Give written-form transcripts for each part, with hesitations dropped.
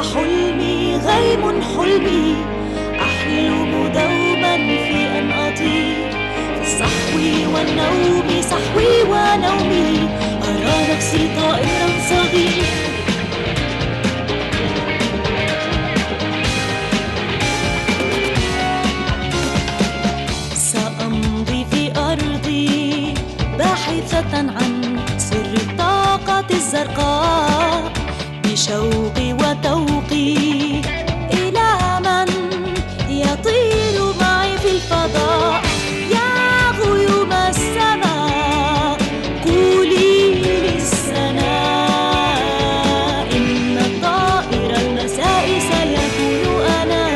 حلمي غيم حلمي، أحلم دوما في أن أطير في الصحو والنوم، صحوي ونومي، أرى نفسي طائرا صغير. سأمضي في أرضي باحثة عن سر الطاقة الزرقاء، بشوقي وتوقي إلى من يطير معي في الفضاء. يا غيوم السماء قولي للسماء إن الطائر المساء سيكون أنا،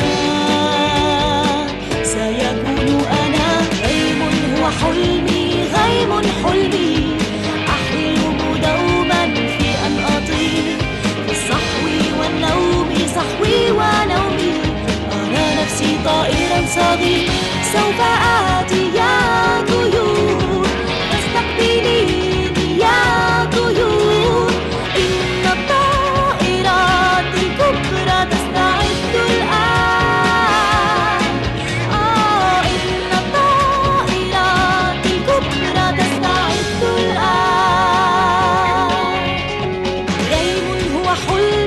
سيكون أنا. غيم هو حلمي غيم حلمي، أحلم دوما في أن أطير في الصحو والنوم، صحوي ونومي، أرى نفسي طائرا صغير. سوف آتي يا طيور تستقبليني يا طيور، إن الطائرات الكبرى تستعد الآن. إن الطائرات الكبرى تستعد الآن. غيم هو حلمي